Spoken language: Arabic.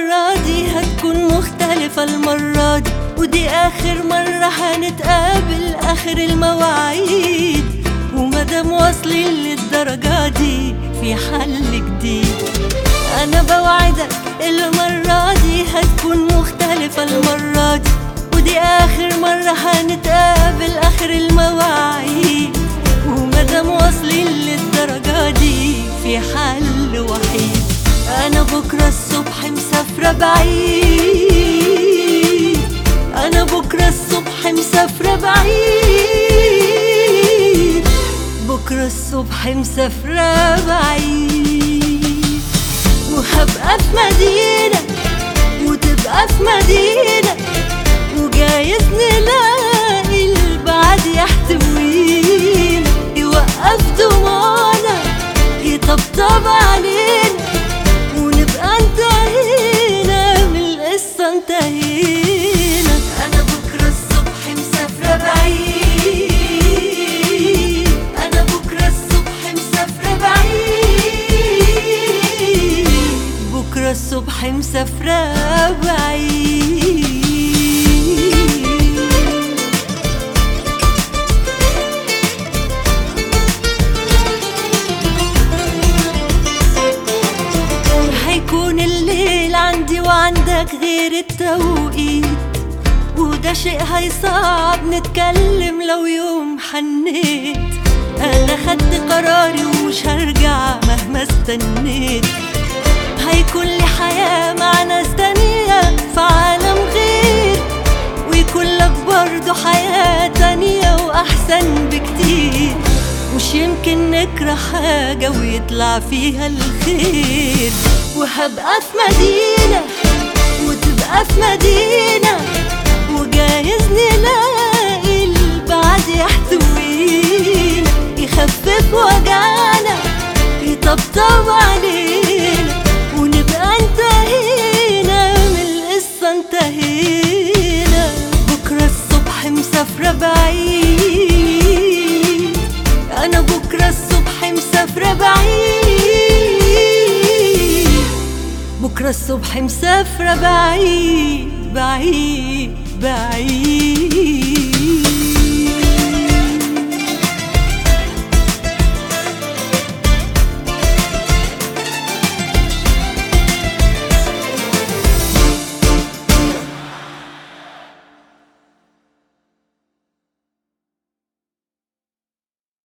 المرة دي هتكون مختلفة المرة دي، ودي آخر مرة هنتقابل، آخر المواعيد. ومادام واصلين للدرجة دي في حل جديد، أنا بوعدك المرة دي هتكون مختلفة المرة دي، ودي آخر مرة هنتقابل، آخر المواعيد. ومادام واصلين للدرجة دي في حل وحيد، أنا بكرة الصبح مسافرة بعيد، أنا بكرة الصبح مسافرة بعيد، بكرة الصبح مسافرة بعيد. وهبقى في مدينة وتبقى في مدينة، وجايز نلاقي البعد يحتوينا، يوقف دموعنا يطبطب علينا، ونبقى انتهينا من القصة، انتهينا. أنا بكرة الصبح مسافرة بعيد، أنا بكرة الصبح مسافرة بعيد، بكرة الصبح مسافرة بعيد. هيكون الليل عندي وعندك غير التوقيت، وده شيء هيصعب نتكلم لو يوم حنيت. أنا خدت قراري ومش هرجع مهما استنيت، هيكون لي حياة مع ناس تانية في عالم غير، ويكون لك برضو حياة تانية وأحسن بكتير. مش يمكن نكره حاجة ويطلع فيها الخير. وهبقى في مدينة وتبقى في مدينة، وجايز نلاقي البعد يحتوينا، يخفف وجعنا يطبطب علينا، ونبقى انتهينا من القصة، انتهينا. بكرة الصبح مسافرة بعيد، أنا بكرة الصبح مسافرة بعيد، بكرة الصبح مسافرة بعيد بعيد بعيد.